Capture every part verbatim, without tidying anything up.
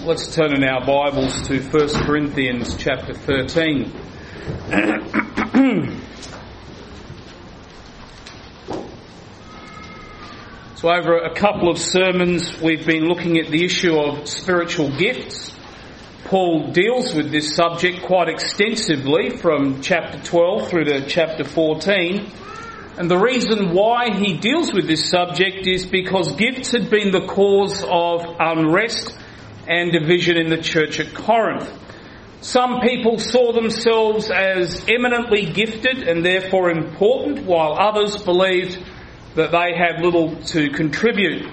Let's turn in our Bibles to First Corinthians chapter thirteen. So over a couple of sermons we've been looking at the issue of spiritual gifts. Paul deals with this subject quite extensively from chapter twelve through to chapter fourteen. And the reason why he deals with this subject is because gifts had been the cause of unrest and division in the church at Corinth. Some people saw themselves as eminently gifted and therefore important, while others believed that they had little to contribute.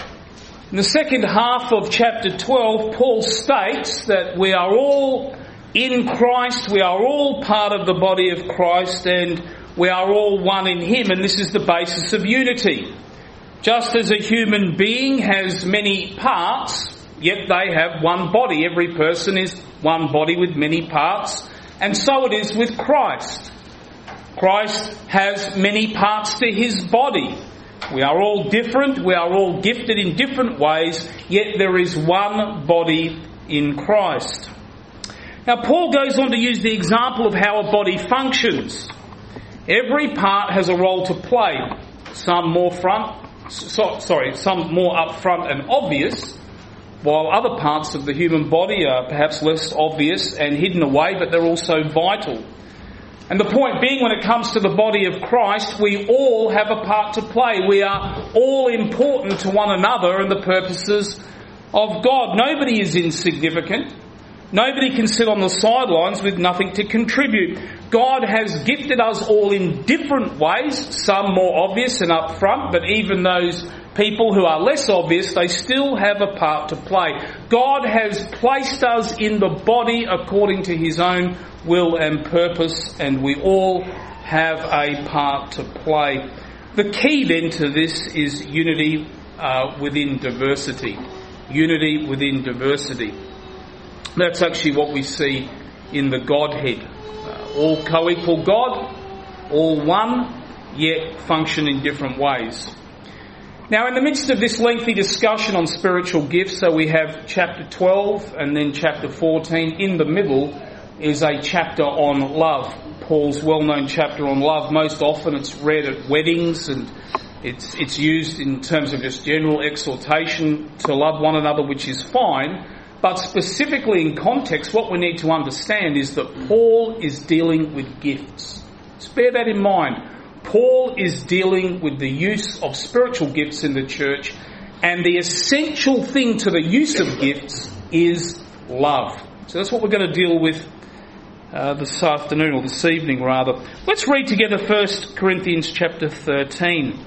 In the second half of chapter twelve, Paul states that we are all in Christ, we are all part of the body of Christ, and we are all one in Him, and this is the basis of unity. Just as a human being has many parts, yet they have one body. Every person is one body with many parts, and so it is with Christ. Christ has many parts to His body. We are all different, we are all gifted in different ways, yet there is one body in Christ. Now Paul goes on to use the example of how a body functions. Every part has a role to play, some more front, so, sorry, some more up front and obvious, while other parts of the human body are perhaps less obvious and hidden away, but they're also vital. And the point being, when it comes to the body of Christ, we all have a part to play. We are all important to one another and the purposes of God. Nobody is insignificant. Nobody can sit on the sidelines with nothing to contribute. God has gifted us all in different ways, some more obvious and up front, but even those people who are less obvious, they still have a part to play. God has placed us in the body according to His own will and purpose, and we all have a part to play. The key then to this is unity uh, within diversity. Unity within diversity. That's actually what we see in the Godhead. Uh, all co-equal God, all one, yet function in different ways. Now, in the midst of this lengthy discussion on spiritual gifts, so we have chapter twelve and then chapter fourteen. In the middle is a chapter on love. Paul's well-known chapter on love. Most often it's read at weddings, and it's it's used in terms of just general exhortation to love one another, which is fine. But specifically in context, what we need to understand is that Paul is dealing with gifts. Just bear that in mind. Paul is dealing with the use of spiritual gifts in the church, and the essential thing to the use of gifts is love. So that's what we're going to deal with uh, this afternoon, or this evening rather. Let's read together First Corinthians chapter thirteen.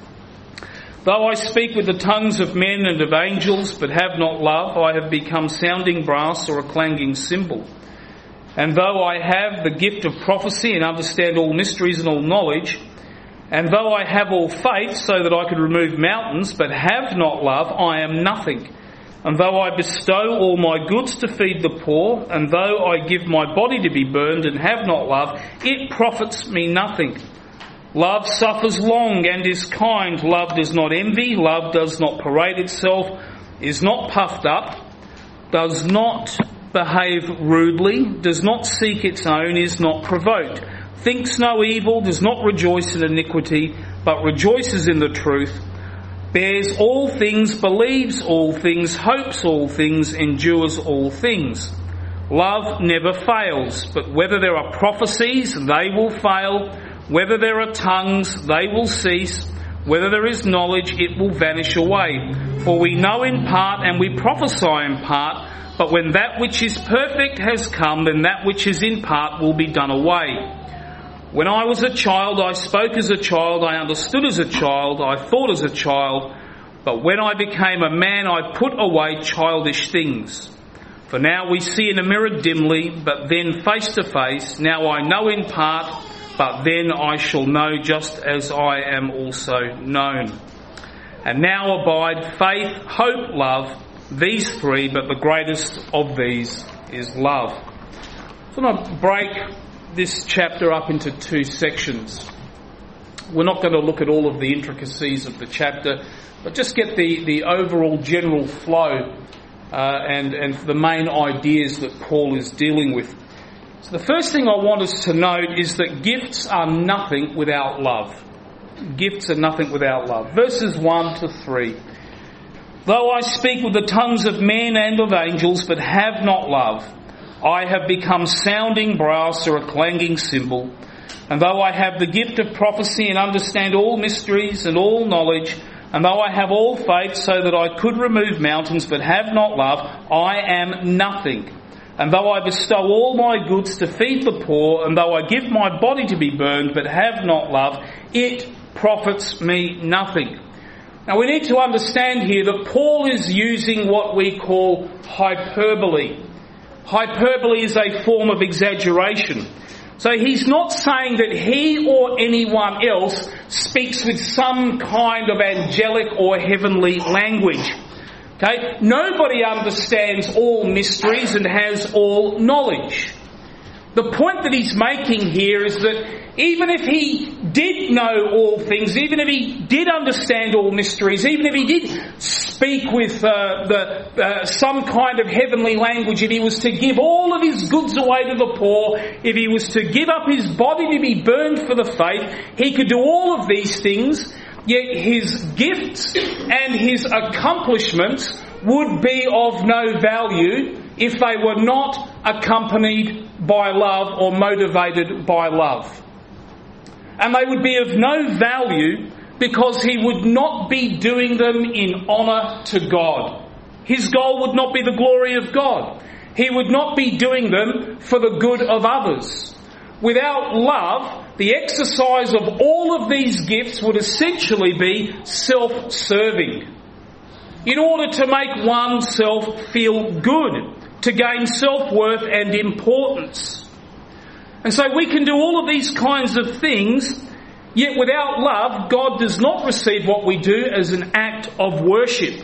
Though I speak with the tongues of men and of angels, but have not love, I have become sounding brass or a clanging cymbal. And though I have the gift of prophecy and understand all mysteries and all knowledge, and though I have all faith so that I could remove mountains, but have not love, I am nothing. And though I bestow all my goods to feed the poor, and though I give my body to be burned and have not love, it profits me nothing. Love suffers long and is kind. Love does not envy. Love does not parade itself, is not puffed up, does not behave rudely, does not seek its own, is not provoked, thinks no evil, does not rejoice in iniquity, but rejoices in the truth, bears all things, believes all things, hopes all things, endures all things. Love never fails, but whether there are prophecies, they will fail. Whether there are tongues, they will cease. Whether there is knowledge, it will vanish away. For we know in part and we prophesy in part, but when that which is perfect has come, then that which is in part will be done away. When I was a child, I spoke as a child, I understood as a child, I thought as a child, but when I became a man, I put away childish things. For now we see in a mirror dimly, but then face to face. Now I know in part, but then I shall know just as I am also known. And now abide faith, hope, love, these three, but the greatest of these is love. So I'm going to break this chapter up into two sections. We're not going to look at all of the intricacies of the chapter, but just get the, the overall general flow and, and the main ideas that Paul is dealing with. So the first thing I want us to note is that gifts are nothing without love. Gifts are nothing without love. Verses one to three. Though I speak with the tongues of men and of angels, but have not love, I have become sounding brass or a clanging cymbal. And though I have the gift of prophecy and understand all mysteries and all knowledge, and though I have all faith so that I could remove mountains, but have not love, I am nothing. And though I bestow all my goods to feed the poor, and though I give my body to be burned, but have not love, it profits me nothing. Now we need to understand here that Paul is using what we call hyperbole. Hyperbole is a form of exaggeration. So he's not saying that he or anyone else speaks with some kind of angelic or heavenly language. Okay? Nobody understands all mysteries and has all knowledge. The point that he's making here is that even if he did know all things, even if he did understand all mysteries, even if he did speak with uh, the uh, some kind of heavenly language, if he was to give all of his goods away to the poor, if he was to give up his body to be burned for the faith, he could do all of these things, yet his gifts and his accomplishments would be of no value if they were not accompanied by love or motivated by love. And they would be of no value because he would not be doing them in honour to God. His goal would not be the glory of God. He would not be doing them for the good of others. Without love, the exercise of all of these gifts would essentially be self-serving. In order to make oneself feel good, to gain self-worth and importance. And so we can do all of these kinds of things, yet without love, God does not receive what we do as an act of worship.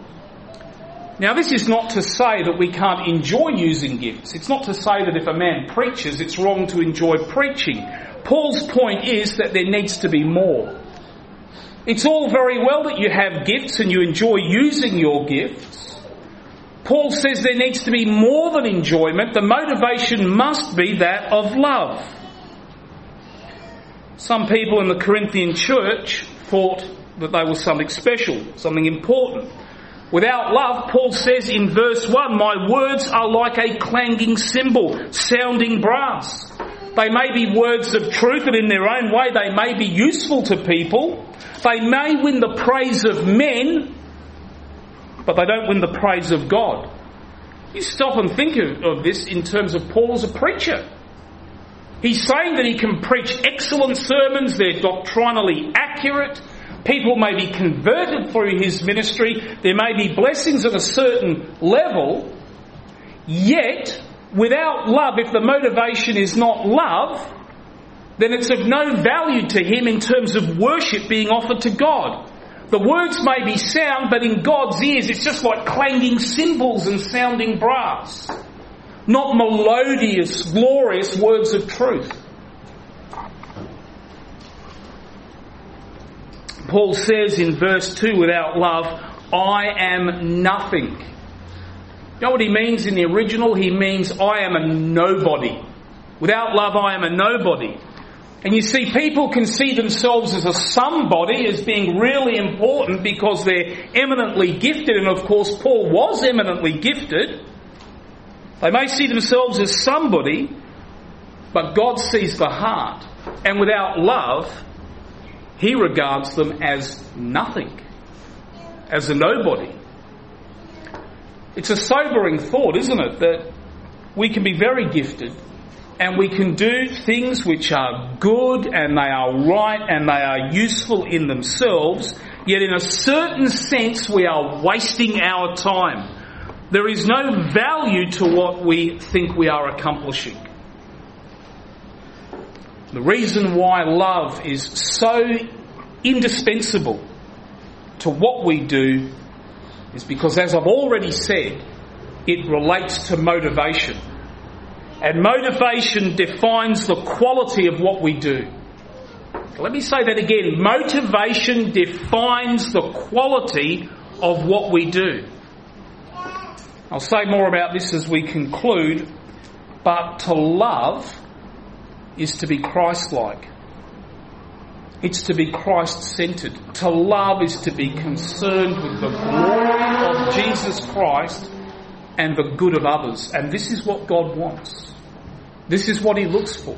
Now, this is not to say that we can't enjoy using gifts. It's not to say that if a man preaches, it's wrong to enjoy preaching. Paul's point is that there needs to be more. It's all very well that you have gifts and you enjoy using your gifts. Paul says there needs to be more than enjoyment. The motivation must be that of love. Some people in the Corinthian church thought that they were something special, something important. Without love, Paul says in verse one, my words are like a clanging cymbal, sounding brass. They may be words of truth, and in their own way they may be useful to people. They may win the praise of men, but they don't win the praise of God. You stop and think of, of this in terms of Paul as a preacher. He's saying that he can preach excellent sermons, they're doctrinally accurate, people may be converted through his ministry, there may be blessings at a certain level, yet without love, if the motivation is not love, then it's of no value to him in terms of worship being offered to God. The words may be sound, but in God's ears it's just like clanging cymbals and sounding brass. Not melodious, glorious words of truth. Paul says in verse two, without love, I am nothing. You know what he means in the original? He means I am a nobody. Without love, I am a nobody. And you see, people can see themselves as a somebody, as being really important because they're eminently gifted. And of course, Paul was eminently gifted. They may see themselves as somebody, but God sees the heart. And without love, he regards them as nothing, as a nobody. It's a sobering thought, isn't it, that we can be very gifted and we can do things which are good and they are right and they are useful in themselves, yet in a certain sense we are wasting our time. There is no value to what we think we are accomplishing. The reason why love is so indispensable to what we do is because, as I've already said, it relates to motivation. And motivation defines the quality of what we do. Let me say that again. Motivation defines the quality of what we do. I'll say more about this as we conclude, but to love is to be Christ-like. It's to be Christ-centred. To love is to be concerned with the glory of Jesus Christ and the good of others. And this is what God wants. This is what he looks for.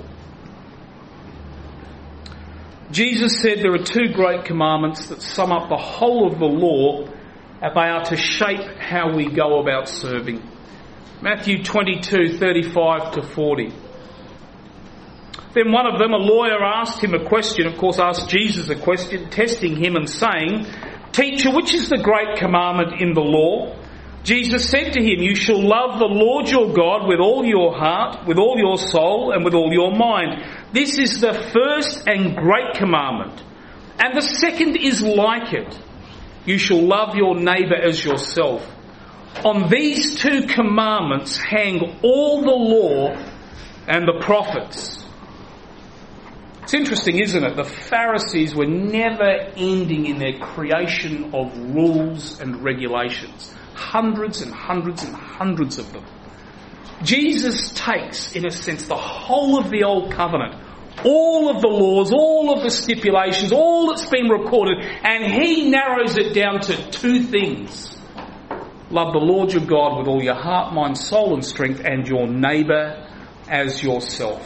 Jesus said there are two great commandments that sum up the whole of the law, and they are to shape how we go about serving. Matthew twenty-two, thirty-five to forty. Then one of them, a lawyer, asked him a question, of course asked Jesus a question, testing him and saying, "Teacher, which is the great commandment in the law?" Jesus said to him, "You shall love the Lord your God with all your heart, with all your soul, and with all your mind. This is the first and great commandment. And the second is like it. You shall love your neighbour as yourself. On these two commandments hang all the law and the prophets." It's interesting, isn't it? The Pharisees were never ending in their creation of rules and regulations. Hundreds and hundreds and hundreds of them. Jesus takes, in a sense, the whole of the Old Covenant, all of the laws, all of the stipulations, all that's been recorded, and he narrows it down to two things. Love the Lord your God with all your heart, mind, soul and strength, and your neighbour as yourself.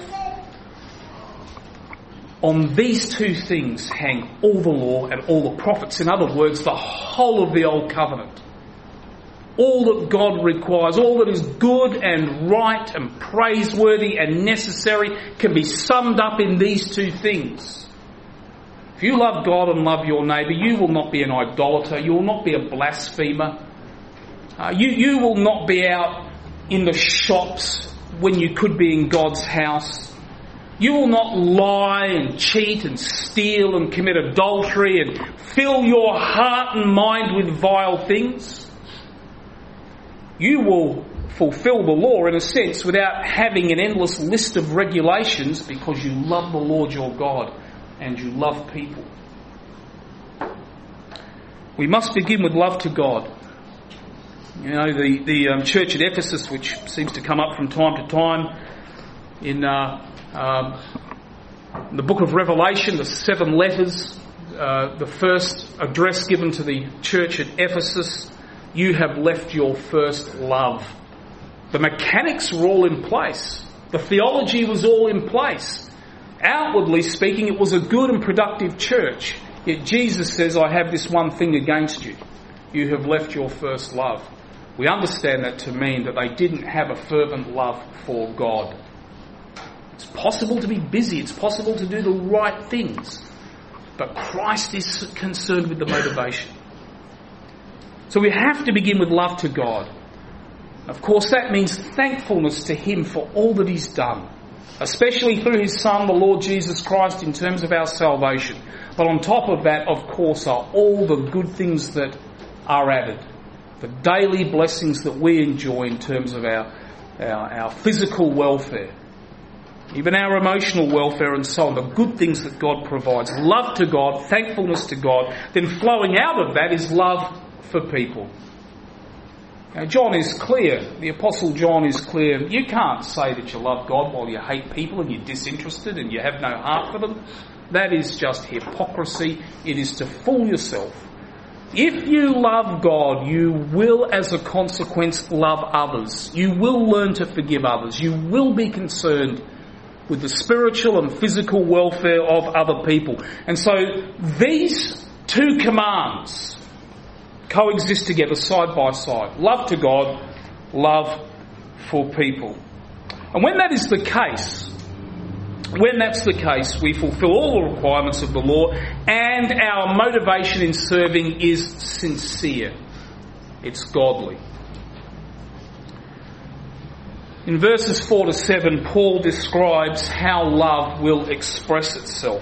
On these two things hang all the law and all the prophets. In other words, the whole of the Old Covenant. All that God requires, all that is good and right and praiseworthy and necessary can be summed up in these two things. If you love God and love your neighbour, you will not be an idolater, you will not be a blasphemer. Uh, you, you will not be out in the shops when you could be in God's house. You will not lie and cheat and steal and commit adultery and fill your heart and mind with vile things. You will fulfill the law in a sense without having an endless list of regulations because you love the Lord your God and you love people. We must begin with love to God. You know, the, the um, church at Ephesus, which seems to come up from time to time in uh, um, the book of Revelation, the seven letters, uh, the first address given to the church at Ephesus, you have left your first love. The mechanics were all in place. The theology was all in place. Outwardly speaking, it was a good and productive church. Yet Jesus says, "I have this one thing against you. You have left your first love." We understand that to mean that they didn't have a fervent love for God. It's possible to be busy. It's possible to do the right things. But Christ is concerned with the motivation. So we have to begin with love to God. Of course, that means thankfulness to him for all that he's done, especially through his Son, the Lord Jesus Christ, in terms of our salvation. But on top of that, of course, are all the good things that are added, the daily blessings that we enjoy in terms of our, our, our physical welfare, even our emotional welfare and so on, the good things that God provides. Love to God, thankfulness to God. Then flowing out of that is love for people. Now, John is clear, the Apostle John is clear. You can't say that you love God while you hate people and you're disinterested and you have no heart for them. That is just hypocrisy. It is to fool yourself. If you love God, you will, as a consequence, love others. You will learn to forgive others. You will be concerned with the spiritual and physical welfare of other people. And so these two commands coexist together side by side. Love to God, love for people. And when that is the case, when that's the case, we fulfill all the requirements of the law and our motivation in serving is sincere. It's godly. In verses four to seven, Paul describes how love will express itself.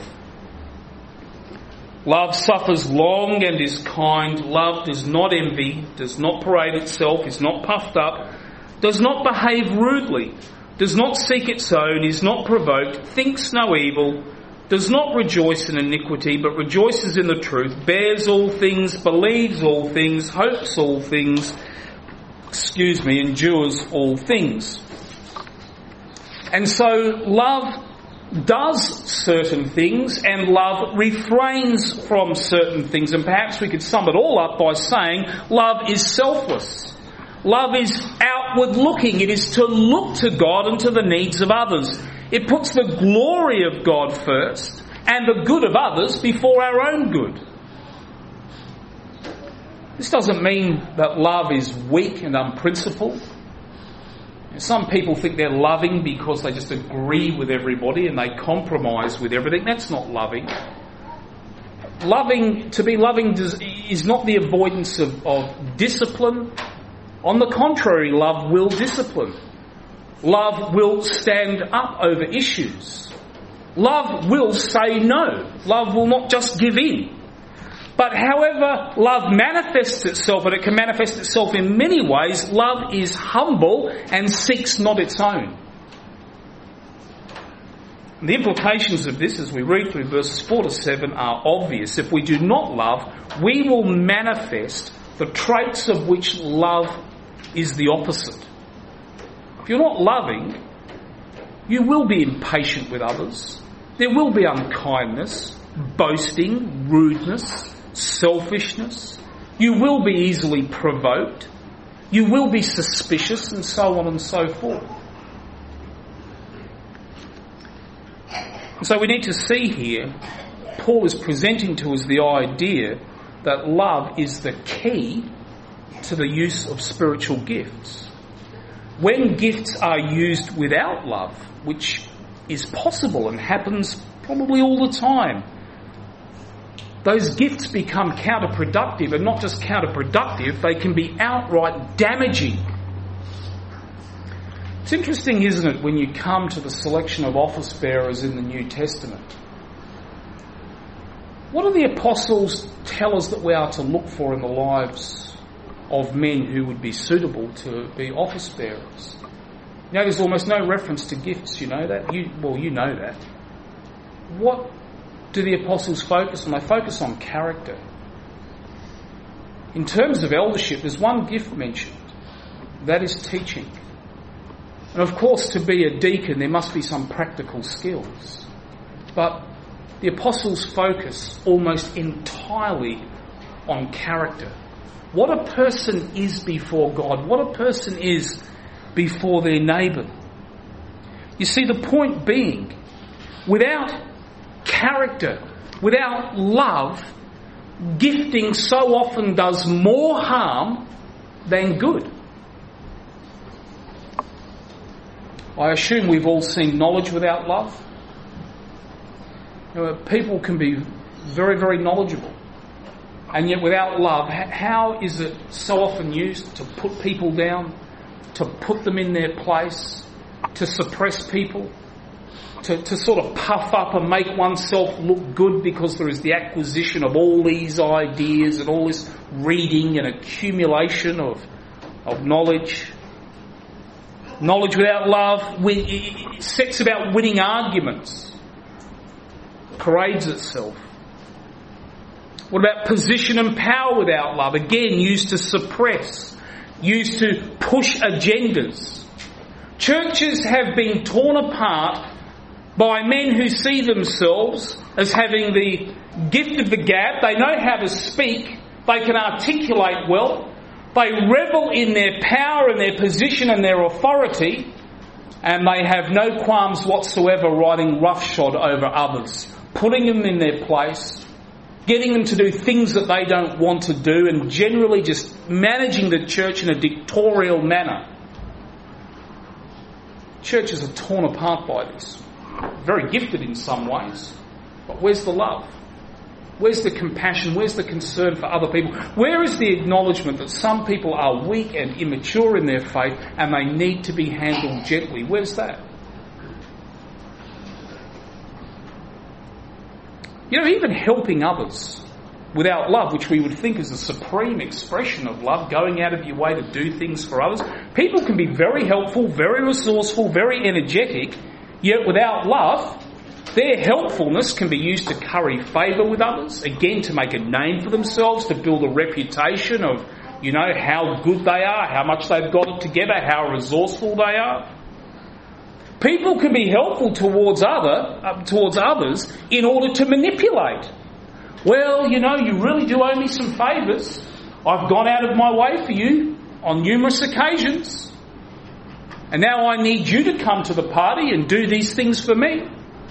Love suffers long and is kind. Love does not envy, does not parade itself, is not puffed up, does not behave rudely, does not seek its own, is not provoked, thinks no evil, does not rejoice in iniquity, but rejoices in the truth, bears all things, believes all things, hopes all things, excuse me, endures all things. And so love does certain things and love refrains from certain things. And perhaps we could sum it all up by saying love is selfless. Love is outward looking. It is to look to God and to the needs of others. It puts the glory of God first and the good of others before our own good. This doesn't mean that love is weak and unprincipled. Some people think they're loving because they just agree with everybody and they compromise with everything. That's not loving. Loving, to be loving does, is not the avoidance of, of discipline. On the contrary, love will discipline. Love will stand up over issues. Love will say no. Love will not just give in. But however love manifests itself, and it can manifest itself in many ways, love is humble and seeks not its own. And the implications of this, as we read through verses four to seven, are obvious. If we do not love, we will manifest the traits of which love is the opposite. If you're not loving, you will be impatient with others. There will be unkindness, boasting, rudeness, selfishness. You will be easily provoked. You will be suspicious, and so on and so forth. And so we need to see here, Paul is presenting to us the idea that love is the key to the use of spiritual gifts. When gifts are used without love, which is possible and happens probably all the time, those gifts become counterproductive, and not just counterproductive, they can be outright damaging. It's interesting, isn't it, when you come to the selection of office bearers in the New Testament? What do the apostles tell us that we are to look for in the lives of men who would be suitable to be office bearers? You know, there's almost no reference to gifts, you know that? You, well, you know that. What do the apostles focus on? They focus on character. In terms of eldership, there's one gift mentioned. That is teaching. And of course, to be a deacon, there must be some practical skills. But the apostles focus almost entirely on character. What a person is before God. What a person is before their neighbour. You see, the point being, without character, without love, gifting so often does more harm than good. I assume we've all seen knowledge without love. You know, people can be very, very knowledgeable, and yet without love, how is it so often used to put people down, to put them in their place, to suppress people, to, to sort of puff up and make oneself look good because there is the acquisition of all these ideas and all this reading and accumulation of, of knowledge. Knowledge without love it sets about winning arguments, parades itself. What about position and power without love? Again, used to suppress, used to push agendas. Churches have been torn apart by men who see themselves as having the gift of the gab. They know how to speak. They can articulate well. They revel in their power and their position and their authority, and they have no qualms whatsoever riding roughshod over others, putting them in their place, getting them to do things that they don't want to do, and generally just managing the church in a dictatorial manner. Churches are torn apart by this. Very gifted in some ways, but where's the love? Where's the compassion? Where's the concern for other people? Where is the acknowledgement that some people are weak and immature in their faith and they need to be handled gently? Where's that? You know, even helping others without love, which we would think is a supreme expression of love, going out of your way to do things for others. People can be very helpful, very resourceful, very energetic, yet without love, their helpfulness can be used to curry favour with others, again to make a name for themselves, to build a reputation of you know, how good they are, how much they've got it together, how resourceful they are. People can be helpful towards other uh, towards others in order to manipulate. Well, you know, you really do owe me some favours. I've gone out of my way for you on numerous occasions. And now I need you to come to the party and do these things for me.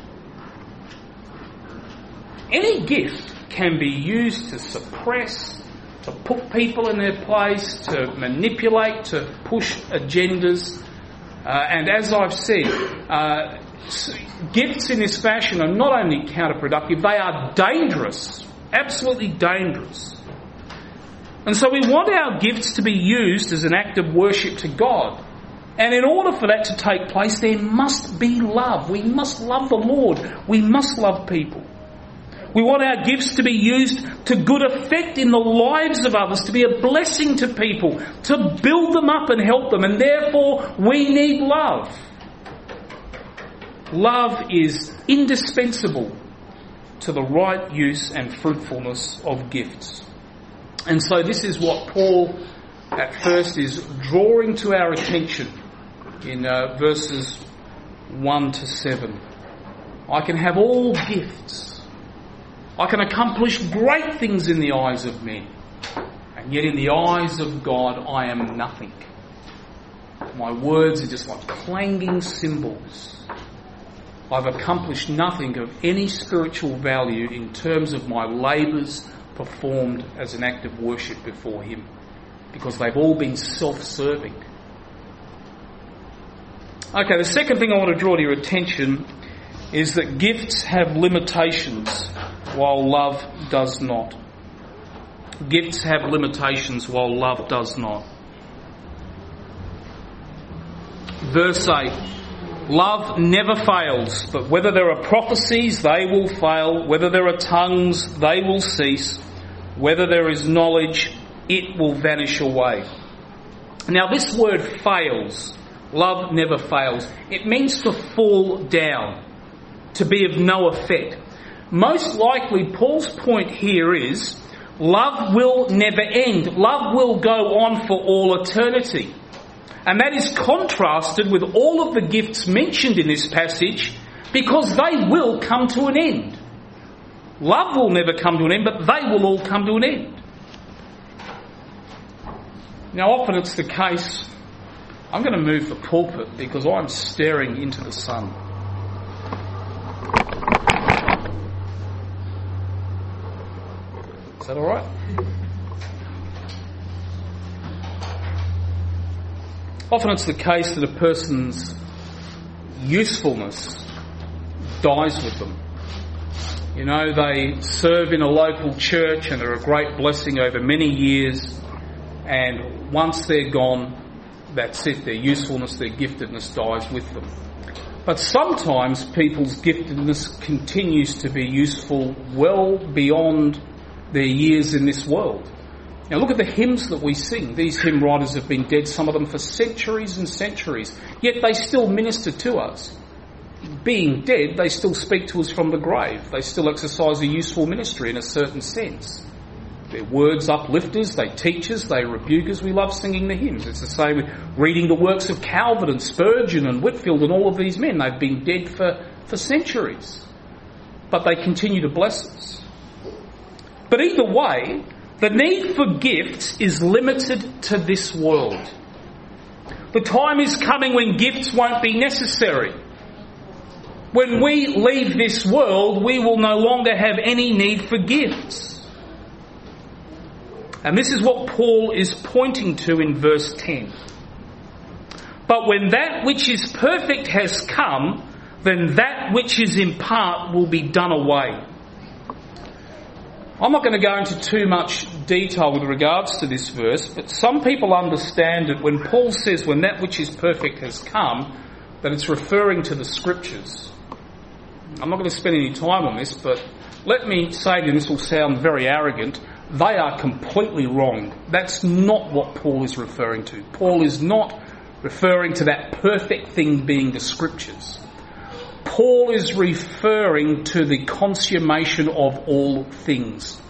Any gift can be used to suppress, to put people in their place, to manipulate, to push agendas. Uh, and as I've said, uh, gifts in this fashion are not only counterproductive, they are dangerous, absolutely dangerous. And so we want our gifts to be used as an act of worship to God. And in order for that to take place, there must be love. We must love the Lord. We must love people. We want our gifts to be used to good effect in the lives of others, to be a blessing to people, to build them up and help them. And therefore, we need love. Love is indispensable to the right use and fruitfulness of gifts. And so this is what Paul at first is drawing to our attention in uh, verses one to seven. I can have all gifts. I can accomplish great things in the eyes of men. And yet in the eyes of God, I am nothing. My words are just like clanging cymbals. I've accomplished nothing of any spiritual value in terms of my labours performed as an act of worship before Him, because they've all been self-serving. Okay, the second thing I want to draw to your attention is that gifts have limitations while love does not. Gifts have limitations while love does not. Verse eight. Love never fails, but whether there are prophecies, they will fail. Whether there are tongues, they will cease. Whether there is knowledge, it will vanish away. Now this word fails, love never fails. It means to fall down, to be of no effect. Most likely Paul's point here is love will never end. Love will go on for all eternity. And that is contrasted with all of the gifts mentioned in this passage, because they will come to an end. Love will never come to an end, but they will all come to an end. Now often it's the case, I'm going to move the pulpit because I'm staring into the sun. Is that all right? Often it's the case that a person's usefulness dies with them. You know, they serve in a local church and are a great blessing over many years, and once they're gone, that's it. Their usefulness, their giftedness dies with them. But sometimes people's giftedness continues to be useful well beyond their years in this world. Now look at the hymns that we sing. These hymn writers have been dead, some of them for centuries and centuries, yet they still minister to us. Being dead, they still speak to us from the grave. They still exercise a useful ministry in a certain sense. They're words uplifters, they teach us, they rebuke us. We love singing the hymns. It's the same with reading the works of Calvin and Spurgeon and Whitfield and all of these men. They've been dead for, for centuries, but they continue to bless us. But either way, the need for gifts is limited to this world. The time is coming when gifts won't be necessary. When we leave this world, we will no longer have any need for gifts. And this is what Paul is pointing to in verse ten. But when that which is perfect has come, then that which is in part will be done away. I'm not going to go into too much detail with regards to this verse, but some people understand that when Paul says when that which is perfect has come, that it's referring to the Scriptures. I'm not going to spend any time on this, but let me say, and this will sound very arrogant, they are completely wrong. That's not what Paul is referring to. Paul is not referring to that perfect thing being the Scriptures. Paul is referring to the consummation of all things.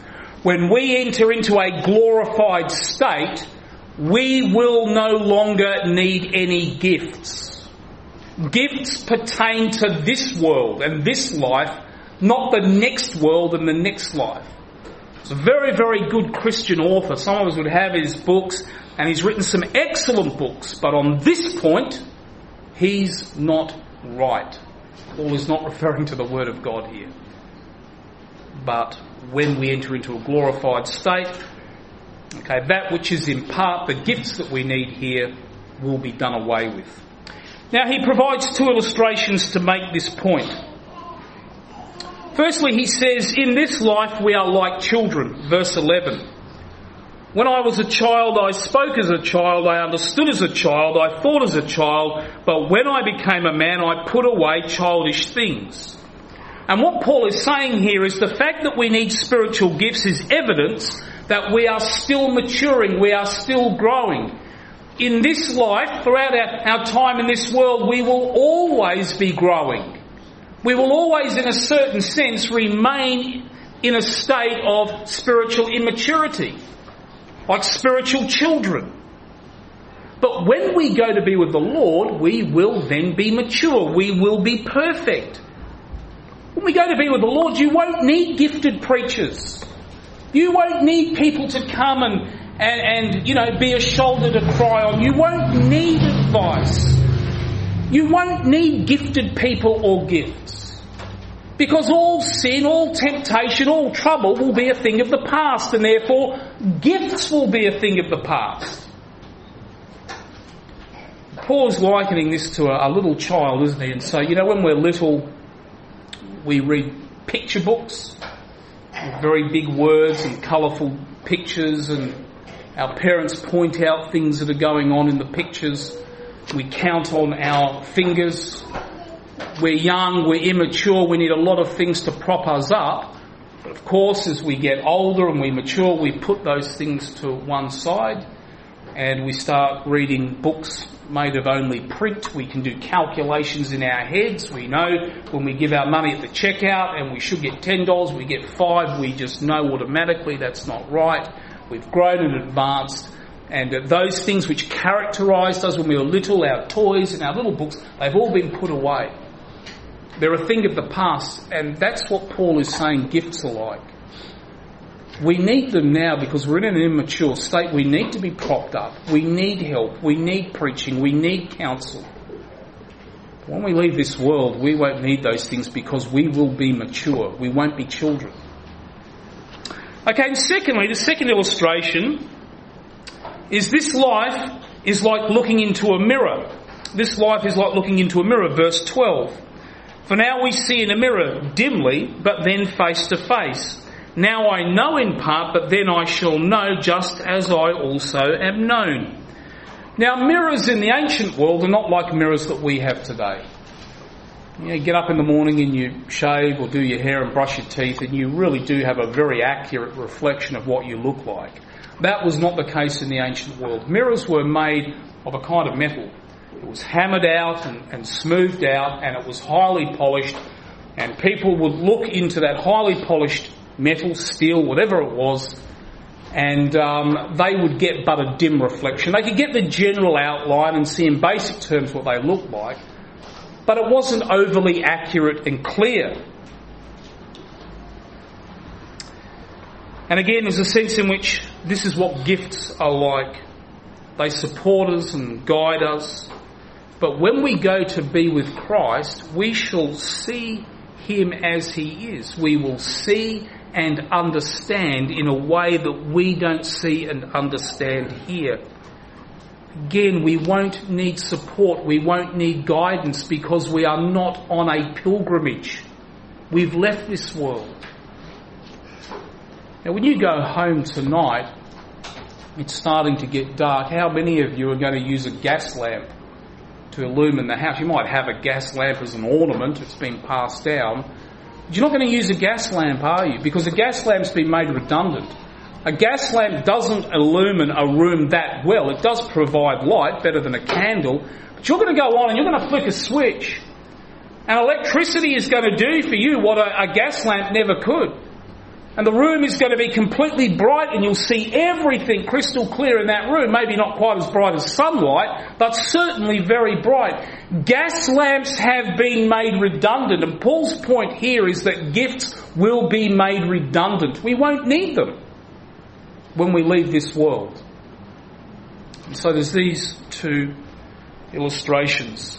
when we enter into a glorified state, we will no longer need any gifts. Gifts pertain to this world and this life, not the next world and the next life. He's a very, very good Christian author. Some of us would have his books, and he's written some excellent books, but on this point, he's not right. Paul is not referring to the Word of God here. But when we enter into a glorified state, okay, that which is in part, the gifts that we need here, will be done away with. Now he provides two illustrations to make this point. Firstly, he says, in this life we are like children, verse eleven. When I was a child, I spoke as a child, I understood as a child, I thought as a child, but when I became a man, I put away childish things. And what Paul is saying here is the fact that we need spiritual gifts is evidence that we are still maturing, we are still growing. In this life, throughout our, our time in this world, we will always be growing. We will always, in a certain sense, remain in a state of spiritual immaturity, like spiritual children. But when we go to be with the Lord, we will then be mature. We will be perfect. When we go to be with the Lord, you won't need gifted preachers. You won't need people to come and, and, and, you know, be a shoulder to cry on. You won't need advice. You won't need gifted people or gifts. Because all sin, all temptation, all trouble will be a thing of the past, and therefore gifts will be a thing of the past. Paul's likening this to a, a little child, isn't he? And so, you know, when we're little, we read picture books with very big words and colourful pictures, and our parents point out things that are going on in the pictures. We count on our fingers. We're young, we're immature, we need a lot of things to prop us up. But of course, as we get older and we mature, we put those things to one side and we start reading books made of only print. We can do calculations in our heads. We know when we give our money at the checkout and we should get ten dollars, we get five. We just know automatically that's not right. We've grown and advanced. And those things which characterised us when we were little, our toys and our little books, they've all been put away. They're a thing of the past, and that's what Paul is saying gifts are like. We need them now because we're in an immature state. We need to be propped up. We need help. We need preaching. We need counsel. When we leave this world, we won't need those things because we will be mature. We won't be children. Okay, and secondly, the second illustration is this life is like looking into a mirror. This life is like looking into a mirror, verse twelve. For now we see in a mirror dimly, but then face to face. Now I know in part, but then I shall know just as I also am known. Now mirrors in the ancient world are not like mirrors that we have today. You know, get up in the morning and you shave or do your hair and brush your teeth, and you really do have a very accurate reflection of what you look like. That was not the case in the ancient world. Mirrors were made of a kind of metal. It was hammered out and, and smoothed out, and it was highly polished, and people would look into that highly polished metal, steel, whatever it was, and um, they would get but a dim reflection. They could get the general outline and see in basic terms what they looked like, but it wasn't overly accurate and clear. And again, there's a sense in which this is what gifts are like. They support us and guide us. But when we go to be with Christ, we shall see him as he is. We will see and understand in a way that we don't see and understand here. Again, we won't need support. We won't need guidance because we are not on a pilgrimage. We've left this world. Now, when you go home tonight, it's starting to get dark. How many of you are going to use a gas lamp to illumine the house? You might have a gas lamp as an ornament. It's been passed down. But you're not going to use a gas lamp, are you? Because a gas lamp's been made redundant. A gas lamp doesn't illumine a room that well. It does provide light, better than a candle. But you're going to go on and you're going to flick a switch. And electricity is going to do for you what a, a gas lamp never could. And the room is going to be completely bright and you'll see everything crystal clear in that room. Maybe not quite as bright as sunlight, but certainly very bright. Gas lamps have been made redundant, and Paul's point here is that gifts will be made redundant. We won't need them when we leave this world. And so there's these two illustrations.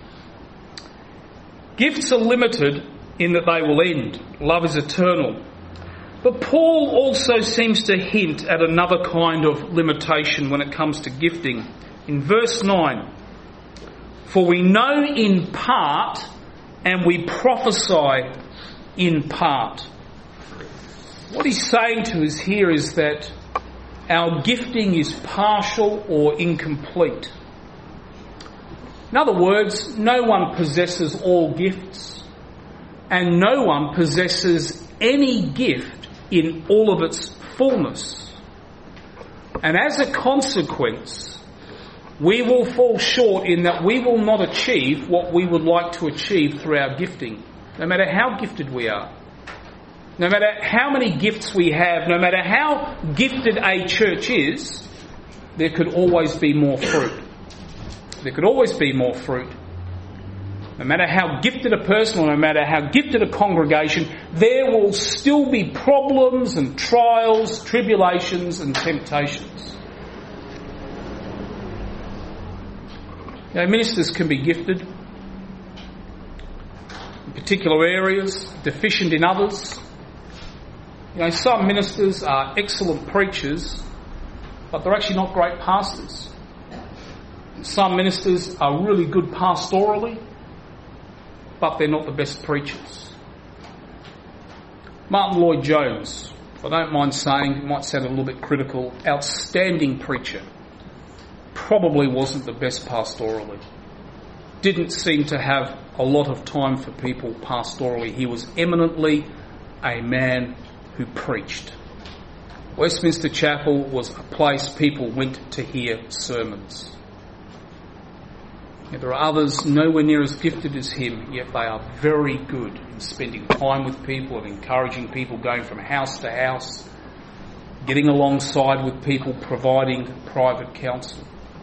Gifts are limited in that they will end. Love is eternal. But Paul also seems to hint at another kind of limitation when it comes to gifting. In verse nine, for we know in part and we prophesy in part. What he's saying to us here is that our gifting is partial or incomplete. In other words, no one possesses all gifts, and no one possesses any gift in all of its fullness. And as a consequence, we will fall short in that we will not achieve what we would like to achieve through our gifting, no matter how gifted we are. No matter how many gifts we have, no matter how gifted a church is, there could always be more fruit. There could always be more fruit. No matter how gifted a person or no matter how gifted a congregation, there will still be problems and trials, tribulations and temptations. You know, ministers can be gifted in particular areas, deficient in others. You know, some ministers are excellent preachers, but they're actually not great pastors. Some ministers are really good pastorally, but they're not the best preachers. Martin Lloyd-Jones, if I don't mind saying, it might sound a little bit critical, outstanding preacher, probably wasn't the best pastorally. Didn't seem to have a lot of time for people pastorally. He was eminently a man who preached. Westminster Chapel was a place people went to hear sermons. There are others nowhere near as gifted as him, yet they are very good in spending time with people and encouraging people, going from house to house, getting alongside with people, providing private counsel.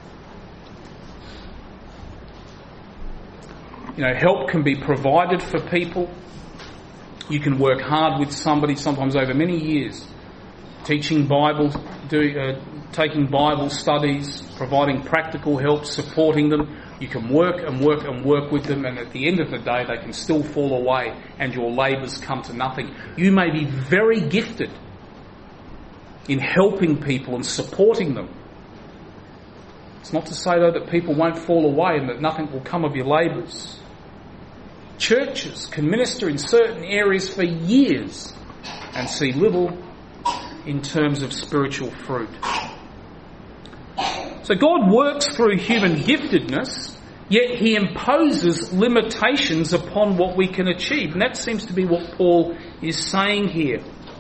You know, help can be provided for people. You can work hard with somebody, sometimes over many years, teaching Bible, do, uh, taking Bible studies, providing practical help, supporting them. You can work and work and work with them, and at the end of the day they can still fall away and your labours come to nothing. You may be very gifted in helping people and supporting them. It's not to say, though, that people won't fall away and that nothing will come of your labours. Churches can minister in certain areas for years and see little in terms of spiritual fruit. So God works through human giftedness, yet he imposes limitations upon what we can achieve. And that seems to be what Paul is saying here.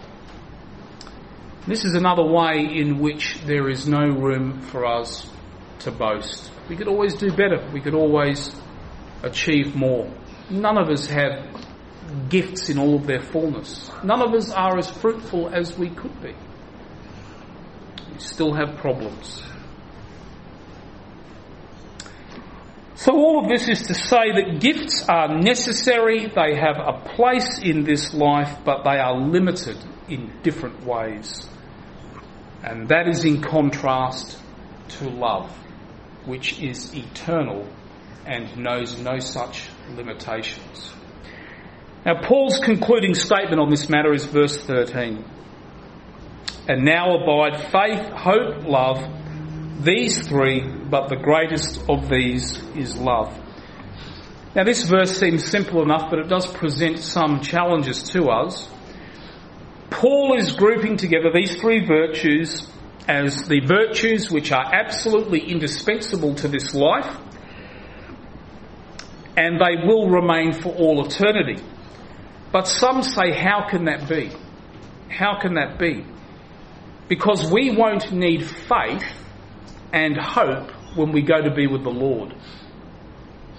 This is another way in which there is no room for us to boast. We could always do better. We could always achieve more. None of us have gifts in all of their fullness. None of us are as fruitful as we could be. We still have problems. So all of this is to say that gifts are necessary, they have a place in this life, but they are limited in different ways. And that is in contrast to love, which is eternal and knows no such limitations. Now Paul's concluding statement on this matter is verse thirteen. And now abide faith, hope, love, these three, but the greatest of these is love. Now this verse seems simple enough, but it does present some challenges to us. Paul is grouping together these three virtues as the virtues which are absolutely indispensable to this life, and they will remain for all eternity. But some say, how can that be? How can that be? Because we won't need faith and hope when we go to be with the Lord.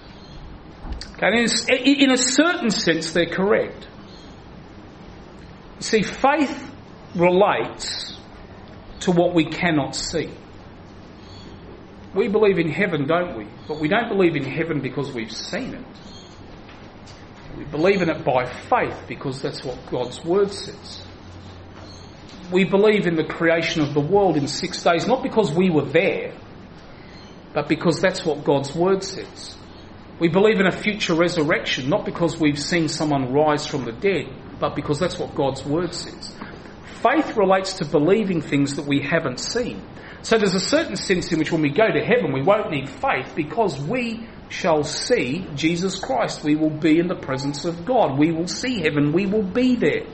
Okay, in a certain sense, they're correct. See, faith relates to what we cannot see. We believe in heaven, don't we? But we don't believe in heaven because we've seen it. We believe in it by faith because that's what God's word says. We believe in the creation of the world in six days, not because we were there, but because that's what God's word says. We believe in a future resurrection, not because we've seen someone rise from the dead, but because that's what God's word says. Faith relates to believing things that we haven't seen. So there's a certain sense in which when we go to heaven, we won't need faith because we shall see Jesus Christ. We will be in the presence of God. We will see heaven. We will be there.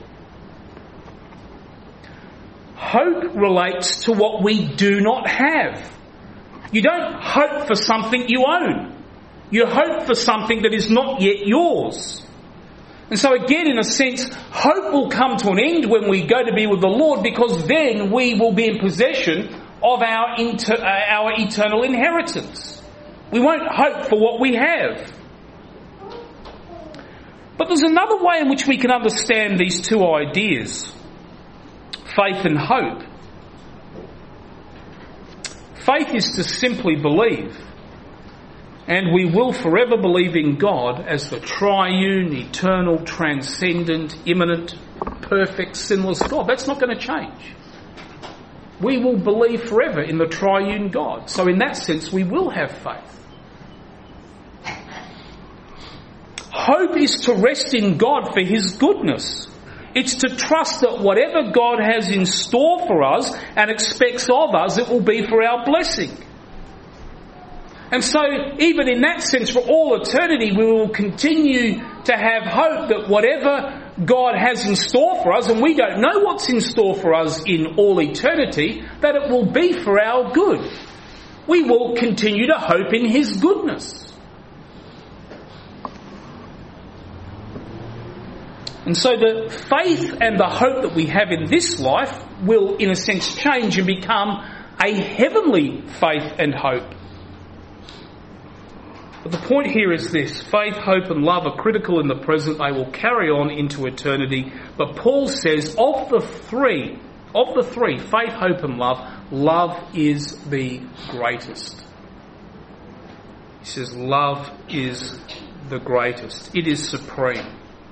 Hope relates to what we do not have. You don't hope for something you own. You hope for something that is not yet yours. And so again, in a sense, hope will come to an end when we go to be with the Lord, because then we will be in possession of our, inter- uh, our eternal inheritance. We won't hope for what we have. But there's another way in which we can understand these two ideas, faith and hope. Faith is to simply believe. And we will forever believe in God as the triune, eternal, transcendent, immanent, perfect, sinless God. That's not going to change. We will believe forever in the triune God. So in that sense, we will have faith. Hope is to rest in God for His goodness. It's to trust that whatever God has in store for us and expects of us, it will be for our blessing. And so, even in that sense, for all eternity, we will continue to have hope that whatever God has in store for us, and we don't know what's in store for us in all eternity, that it will be for our good. We will continue to hope in His goodness. And so the faith and the hope that we have in this life will, in a sense, change and become a heavenly faith and hope. But the point here is this: faith, hope and love are critical in the present. They will carry on into eternity. But Paul says of the three, of the three, faith, hope and love, love is the greatest. He says love is the greatest. It is supreme.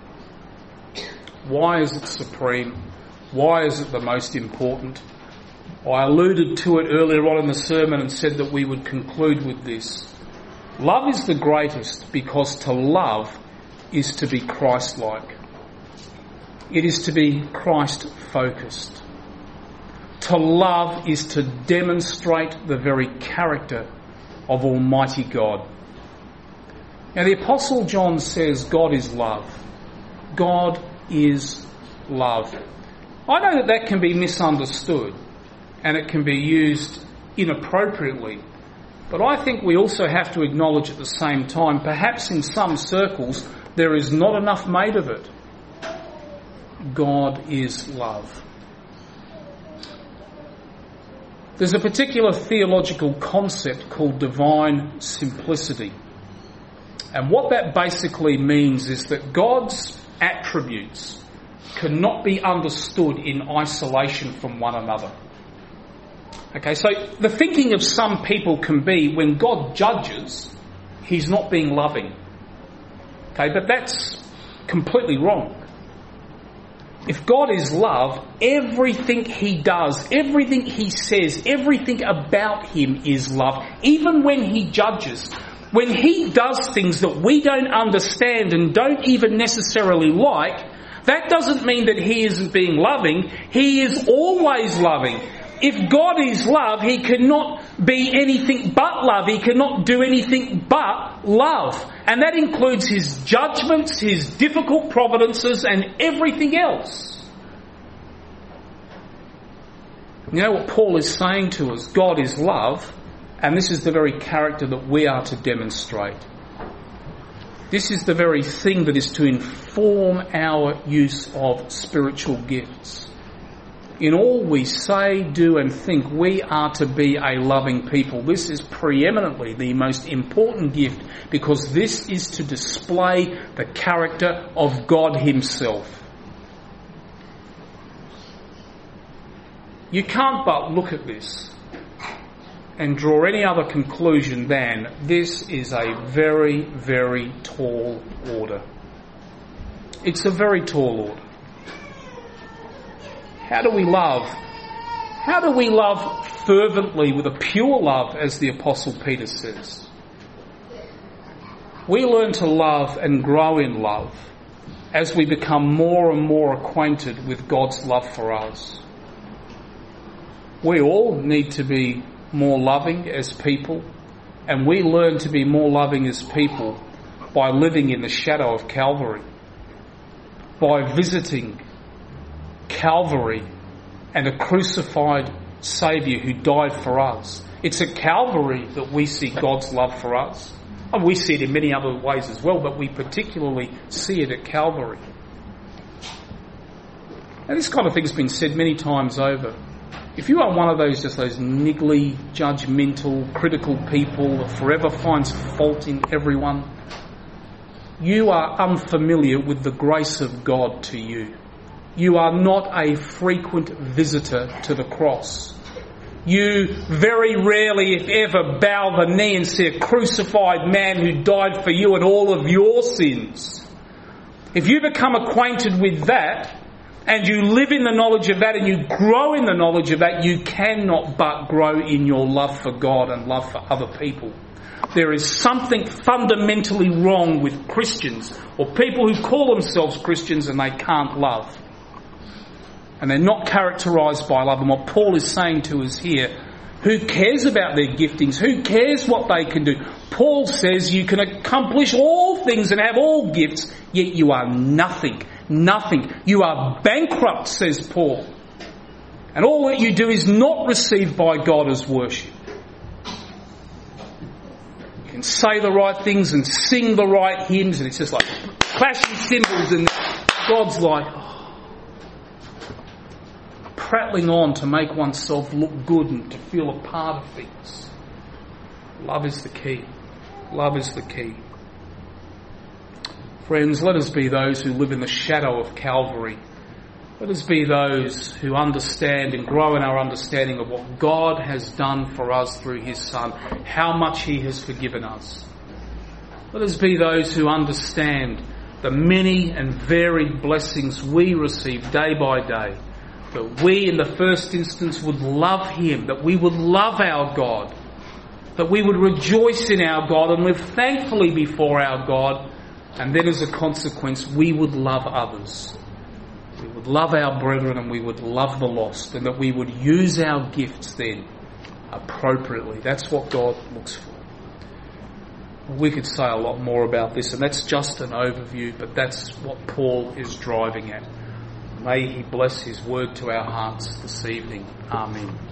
Why is it supreme? Why is it the most important? I alluded to it earlier on in the sermon and said that we would conclude with this. Love is the greatest because to love is to be Christ-like. It is to be Christ-focused. To love is to demonstrate the very character of Almighty God. Now the Apostle John says God is love. God is love. I know that that can be misunderstood and it can be used inappropriately. But I think we also have to acknowledge at the same time, perhaps in some circles, there is not enough made of it. God is love. There's a particular theological concept called divine simplicity. And what that basically means is that God's attributes cannot be understood in isolation from one another. Okay, so the thinking of some people can be when God judges, He's not being loving. Okay, but that's completely wrong. If God is love, everything He does, everything He says, everything about Him is love. Even when He judges, when He does things that we don't understand and don't even necessarily like, that doesn't mean that He isn't being loving. He is always loving. If God is love, He cannot be anything but love. He cannot do anything but love. And that includes His judgments, His difficult providences, and everything else. You know what Paul is saying to us? God is love, and this is the very character that we are to demonstrate. This is the very thing that is to inform our use of spiritual gifts. In all we say, do and think, we are to be a loving people. This is preeminently the most important gift because this is to display the character of God Himself. You can't but look at this and draw any other conclusion than this is a very, very tall order. It's a very tall order. How do we love? How do we love fervently with a pure love, as the Apostle Peter says? We learn to love and grow in love as we become more and more acquainted with God's love for us. We all need to be more loving as people, and we learn to be more loving as people by living in the shadow of Calvary, by visiting Calvary and a crucified Saviour who died for us. It's at Calvary that we see God's love for us. And we see it in many other ways as well, but we particularly see it at Calvary. And this kind of thing's been said many times over. If you are one of those, just those niggly, judgmental, critical people that forever finds fault in everyone, you are unfamiliar with the grace of God to you. You are not a frequent visitor to the cross. You very rarely, if ever, bow the knee and see a crucified man who died for you and all of your sins. If you become acquainted with that, and you live in the knowledge of that, and you grow in the knowledge of that, you cannot but grow in your love for God and love for other people. There is something fundamentally wrong with Christians, or people who call themselves Christians, and they can't love. And they're not characterised by love. And what Paul is saying to us here, who cares about their giftings? Who cares what they can do? Paul says you can accomplish all things and have all gifts, yet you are nothing. Nothing. You are bankrupt, says Paul. And all that you do is not received by God as worship. You can say the right things and sing the right hymns, and it's just like clashing cymbals, and God's like, oh, prattling on to make oneself look good and to feel a part of things. Love is the key. Love is the key. Friends, let us be those who live in the shadow of Calvary. Let us be those who understand and grow in our understanding of what God has done for us through His Son, how much He has forgiven us. Let us be those who understand the many and varied blessings we receive day by day, that we in the first instance would love Him, that we would love our God, that we would rejoice in our God and live thankfully before our God. And then as a consequence, we would love others. We would love our brethren, and we would love the lost, and that we would use our gifts then appropriately. That's what God looks for. We could say a lot more about this, and that's just an overview, but that's what Paul is driving at. May He bless His word to our hearts this evening. Amen.